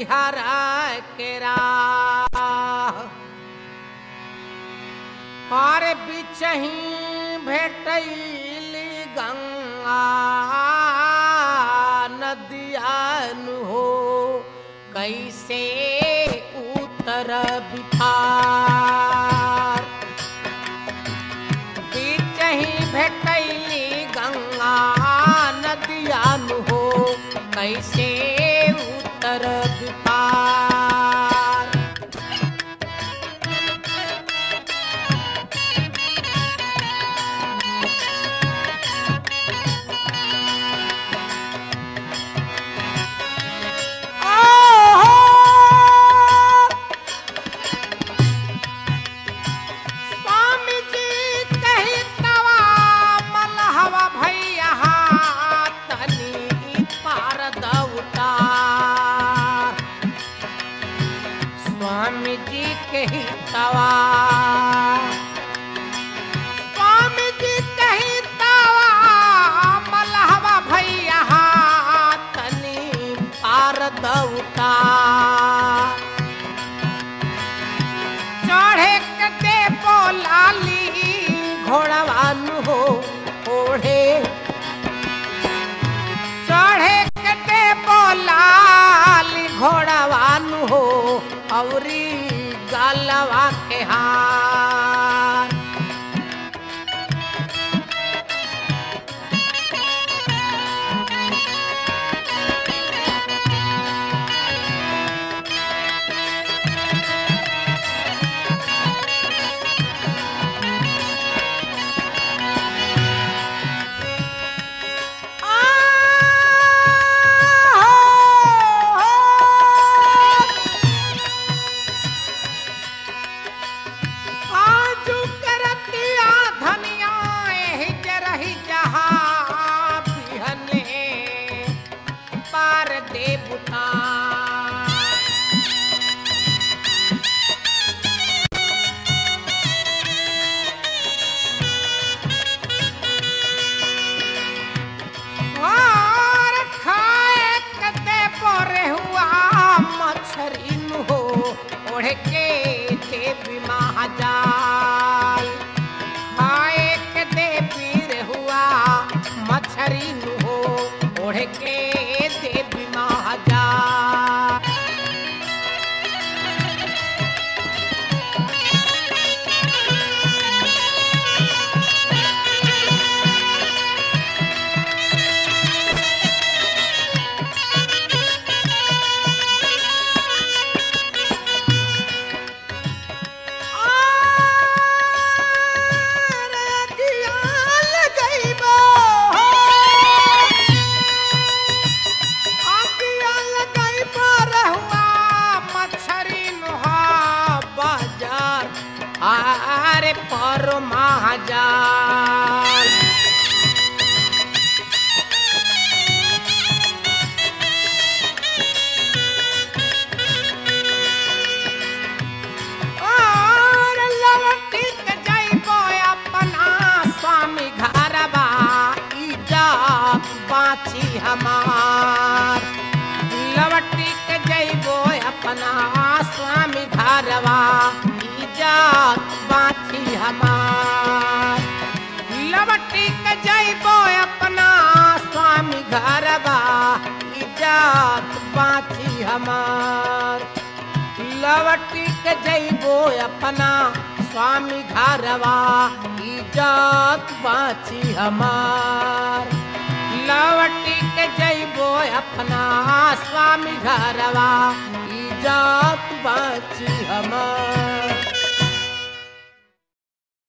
हरा के राह और बिचही भेटैली गंगा नदियान हो कैसे उतर बिहार बिचही भेटैली गंगा नदियान हो कैसे उतर बिहार स्वामी जी कही तवा मलहवा भैया तनी पार दउता चढ़े कते बोलाली घोड़वान हो ओढ़े चढ़े कते बोलाली घोड़वान हो औरी गालवा के हार के देवी महाजाल खाए के देवी हुआ मछरी हो ओढ़ के देवी महाजाल आरे पर महाजाल और लवटी के जइबो अपना स्वामी घरवा इज्जत बाची हमार लवटी के जइबो अपना स्वामी घरवा इज्जत बाची हमार लवटी के जइबो अपना स्वामी घरवा इज्जत बाची हमार लवटी के जइबो अपना स्वामी घरवा इज्जत बाची हमार लवटी के जइबो अपना स्वामी घरवा इज्जत बाची हमार।